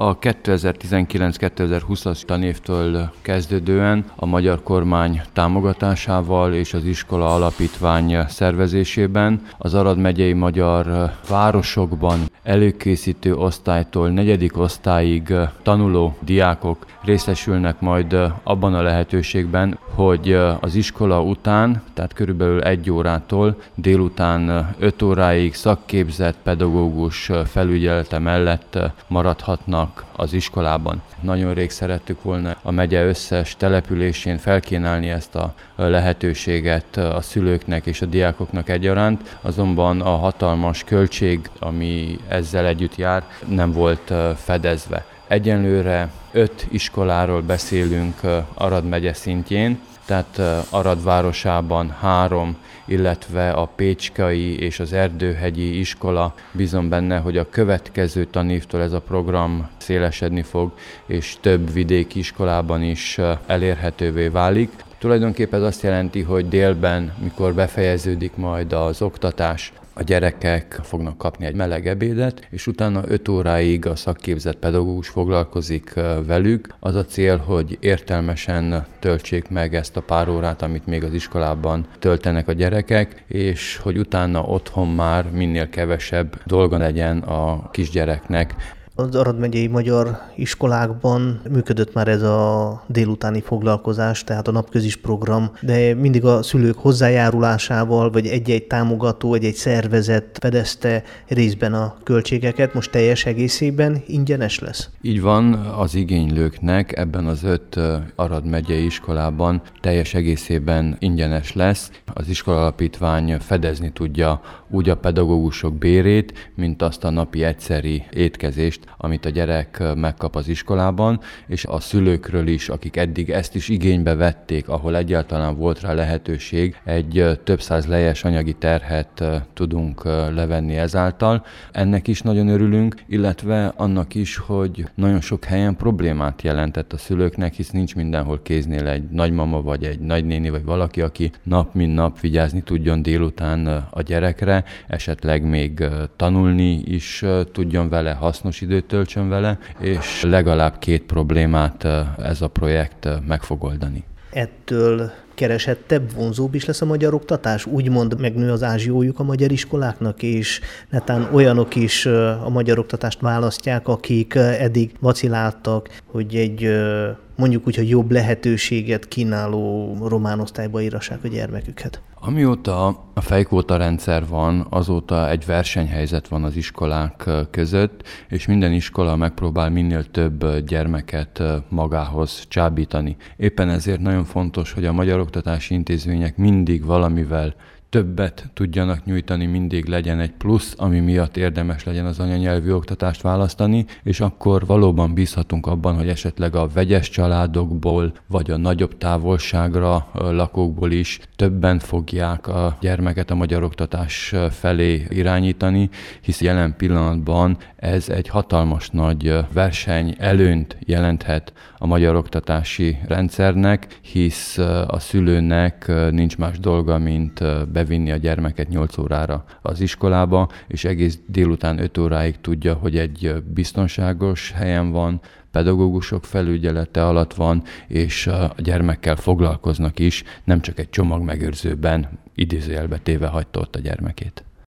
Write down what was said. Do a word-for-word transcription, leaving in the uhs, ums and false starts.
A kétezer-tizenkilenc kétezer-húszas tanévtől kezdődően a magyar kormány támogatásával és az iskola alapítvány szervezésében az Arad megyei magyar városokban előkészítő osztálytól negyedik osztályig tanuló diákok részesülnek majd abban a lehetőségben, hogy az iskola után, tehát körülbelül egy órától délután öt óráig szakképzett pedagógus felügyelete mellett maradhatnak az iskolában. Nagyon rég szerettük volna a megye összes településén felkínálni ezt a lehetőséget a szülőknek és a diákoknak egyaránt, azonban a hatalmas költség, ami ezzel együtt jár, nem volt fedezve. Egyenlőre öt iskoláról beszélünk Arad megye szintjén, tehát Arad városában három, illetve a Pécskai és az Erdőhegyi iskola. Bízom benne, hogy a következő tanévtől ez a program szélesedni fog, és több vidéki iskolában is elérhetővé válik. Tulajdonképpen ez azt jelenti, hogy délben, mikor befejeződik majd az oktatás, a gyerekek fognak kapni egy meleg ebédet, és utána öt óráig a szakképzett pedagógus foglalkozik velük. Az a cél, hogy értelmesen töltsék meg ezt a pár órát, amit még az iskolában töltenek a gyerekek, és hogy utána otthon már minél kevesebb dolga legyen a kisgyereknek. Az Arad megyei magyar iskolákban működött már ez a délutáni foglalkozás, tehát a napközis program, de mindig a szülők hozzájárulásával, vagy egy-egy támogató, egy-egy szervezet fedezte részben a költségeket, most teljes egészében ingyenes lesz? Így van, az igénylőknek ebben az öt Arad megyei iskolában teljes egészében ingyenes lesz. Az iskolalapítvány fedezni tudja úgy a pedagógusok bérét, mint azt a napi egyszeri étkezést, amit a gyerek megkap az iskolában, és a szülőkről is, akik eddig ezt is igénybe vették, ahol egyáltalán volt rá lehetőség, egy több száz lejes anyagi terhet tudunk levenni ezáltal. Ennek is nagyon örülünk, illetve annak is, hogy nagyon sok helyen problémát jelentett a szülőknek, hisz nincs mindenhol kéznél egy nagymama, vagy egy nagynéni, vagy valaki, aki nap mint nap vigyázni tudjon délután a gyerekre, esetleg még tanulni is tudjon vele, hasznos időt töltsön vele, és legalább két problémát ez a projekt meg fog oldani. Ettől keresettebb, vonzóbb is lesz a magyar oktatás? Úgymond megnő az ázsiójuk a magyar iskoláknak, és netán olyanok is a magyar oktatást választják, akik eddig vaciláltak, hogy egy mondjuk úgy, hogy jobb lehetőséget kínáló román osztályba írassák a gyermeküket. Amióta a fejkvóta rendszer van, azóta egy versenyhelyzet van az iskolák között, és minden iskola megpróbál minél több gyermeket magához csábítani. Éppen ezért nagyon fontos, hogy a magyar oktatási intézmények mindig valamivel többet tudjanak nyújtani, mindig legyen egy plusz, ami miatt érdemes legyen az anyanyelvű oktatást választani, és akkor valóban bízhatunk abban, hogy esetleg a vegyes családokból, vagy a nagyobb távolságra lakókból is többen fogják a gyermeket a magyar oktatás felé irányítani, hisz jelen pillanatban ez egy hatalmas nagy verseny előnyt jelenthet a magyar oktatási rendszernek, hisz a szülőnek nincs más dolga, mint bevinni a gyermeket nyolc órára az iskolába, és egész délután öt óráig tudja, hogy egy biztonságos helyen van, pedagógusok felügyelete alatt van, és a gyermekkel foglalkoznak is, nem csak egy csomagmegőrzőben idézőjelbe téve hagyta ott a gyermekét.